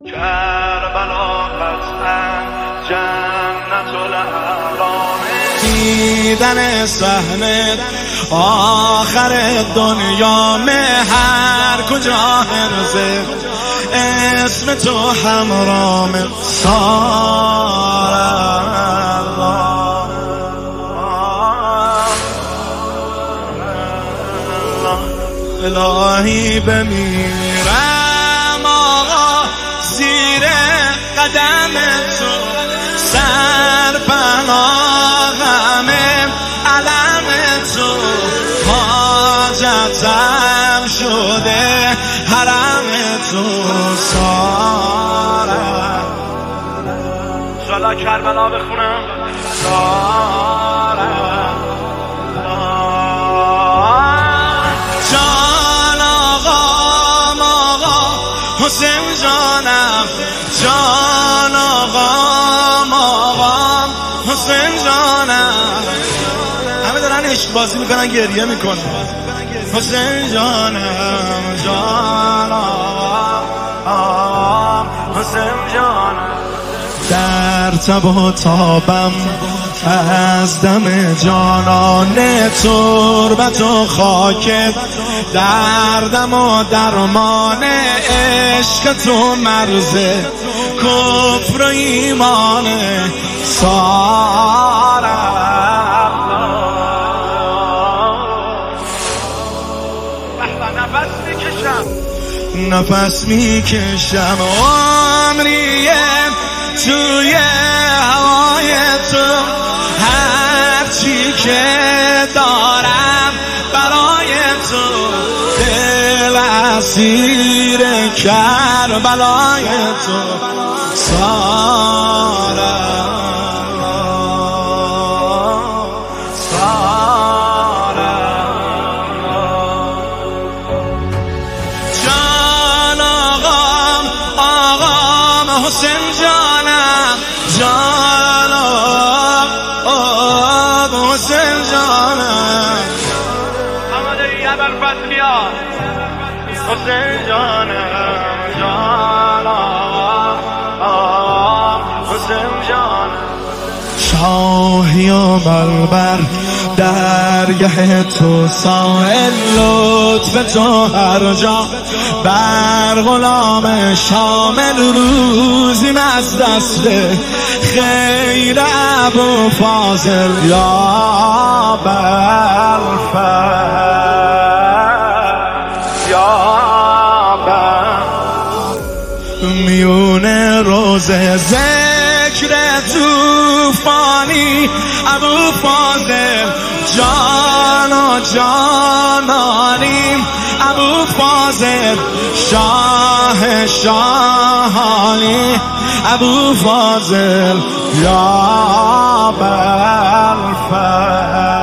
کربلا قطعا جنت الاعلام، دیدن صحنه آخر دنیا هر کجا هرزه اسم تو همرام سار الهی بمیرم آقا زیر قدم تو، سر پناهم علم تو، حاجتم شده حرم تو سارم. شالا کربلا بخونم سارم. جان آقام آقا حسین جانم، جان آقام آقام حسین جانم. همه دارن عشق بازی میکنن گریه میکنن. حسین جانم، جان آقام حسین جانم. در تب و تابم از دم جانان تربت و خاکت، دردم و درمان عشق تو مرز کفر و ایمان سارم. نفس میکشم عمریه توی هوای تو، هرچی که دارم برای تو، دل اسیر کربلای تو سارم. حسین جانم، جان آقا حسین جانم. آماده ای ابوالفضلیا حسین جانم، جان آقا حسین جانم. شاهی و ملبر درگه تو، سائل لطف تو هر جا، بر غلام شامل روزیم از دست خیر ابوالفاضل یا بالفضل یا میون روزه ذکر توفانی ابوالفاضل جان و جانانیم، ابوالفاضل شاه شاهانی، ابوالفاضل یا بالفضل.